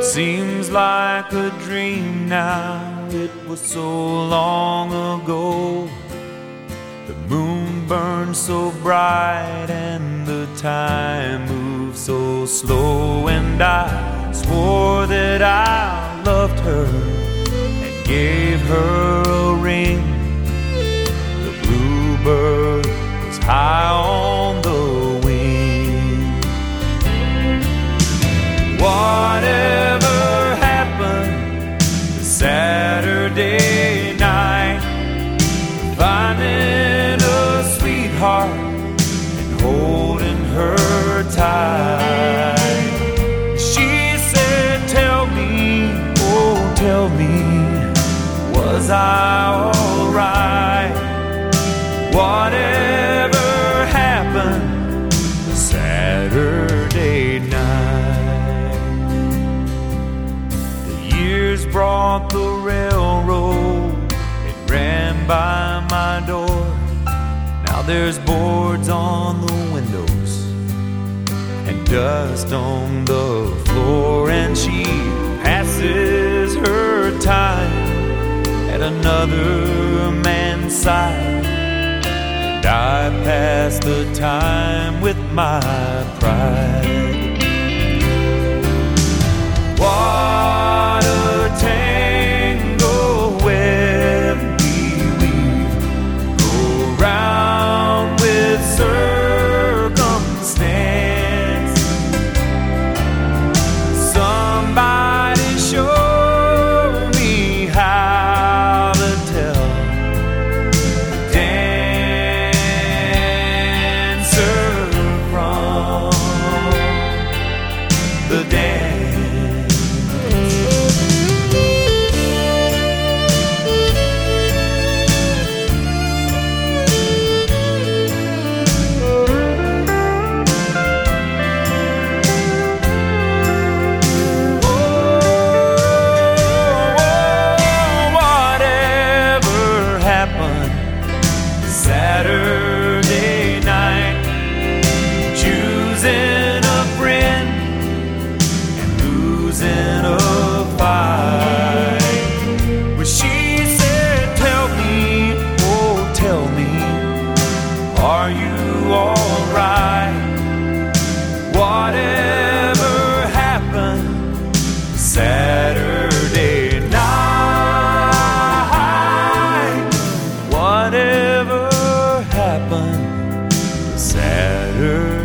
Seems like a dream now, it was so long ago. The moon burned so bright and the time moved so slow. And I swore that I loved her and gave her a ring. The bluebird was high on the wing. Whatever happened to Saturday night, finding a sweetheart and holding her tight. She said, tell me, oh tell me, was I alright? Whatever happened to Saturday night? The years brought the railroad, it ran by my door. Now there's boards on the windows and dust on the floor, and she passes her time at another man's side, and I pass the time with my pride. What a tangle when we weave, go round with circumstance. Somebody show me how to tell the dancer from the dance. Saturday night, choosing a friend and losing a fight. Well, she said, tell me, oh tell me, are you alright? Whatever happened Saturday night? Whatever happened Saturday?